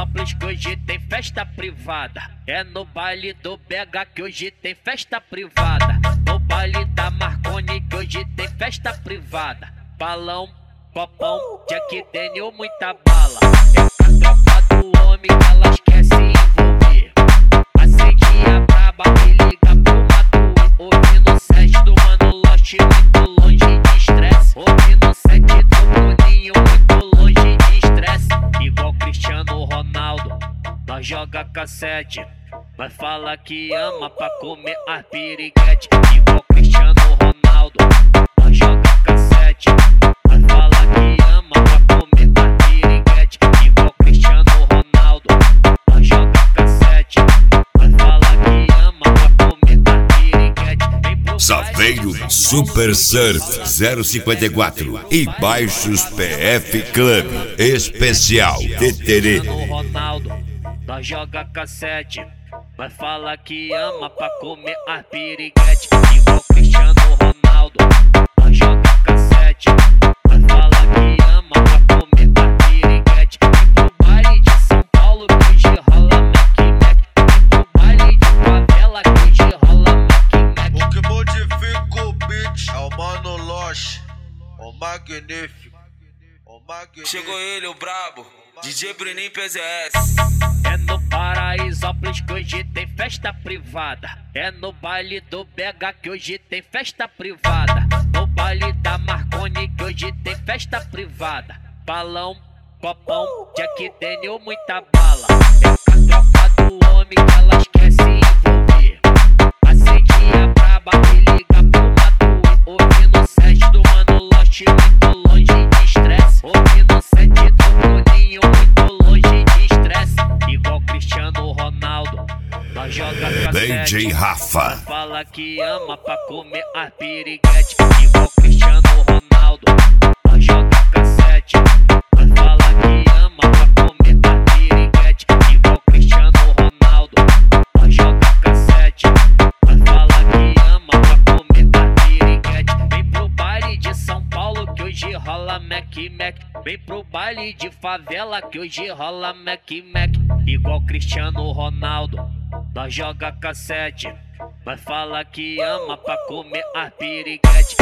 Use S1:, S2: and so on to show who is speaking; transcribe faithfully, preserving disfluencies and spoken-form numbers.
S1: Paraisópolis que hoje tem festa privada. É no baile do B H que hoje tem festa privada. No baile da Marconi que hoje tem festa privada. Balão, copão, Jack Daniel, muita bala. É a tropa do homem que elas quer se envolver. Acende a braba e liga pro mato. Ouvindo o set do Mano Lost, muito longe de estresse. Ouvindo o set do Bruninho, muito longe de estresse. Igual Cristiano Ronaldo, nós joga cassete. Nós fala que ama pra comer as piriguete. Igual Cristiano Ronaldo, nós joga cassete. Nós fala que ama pra comer as piriguete. Igual Cristiano Ronaldo, nós joga cassete. Nós fala que ama pra comer as piriguete.
S2: Safeiro Super Surf zero cinquenta e quatro e Baixos P F Club Especial Teterê.
S1: Ronaldo, nós joga cassete. Nós fala que ama pra comer as piriguete. Igual Cristiano Ronaldo, nós joga cassete. Nós fala que ama pra comer as piriguete. E pro baile de São Paulo que hoje rola Mac Mac. E pro baile de favela que hoje rola Mac Mac.
S3: O que modifica o beat é o Mano Lost, o magnífico, o magnífico.
S4: Chegou ele, o brabo, D J Bruninho P Z S.
S1: É no Paraisópolis que hoje tem festa privada. É no baile do B H que hoje tem festa privada. No baile da Marconi que hoje tem festa privada. Balão, copão, Jack Daniel, muita bala. É a tropa do homem que elas quer se envolver. Acende a braba e liga pro mato. Ouvindo o set do Mano Lost, muito longe de estresse. Ouvindo o set do Bruninho, muito longe de estresse. Igual Cristiano Ronaldo, nós joga cassete.
S2: D J Rafa
S1: Fala que ama pra comer as piriguete. Igual Cristiano Ronaldo, nós joga cassete. Nós fala que ama pra comer as piriguete. Igual Cristiano Ronaldo, nós joga cassete. Nós fala que ama pra comer as piriguete. Vem pro baile de São Paulo que hoje rola Mac Mac. Vem pro baile de favela que hoje rola Mac Mac. Igual Cristiano Ronaldo, nós joga cassete. Nós fala que ama pra comer as piriguete.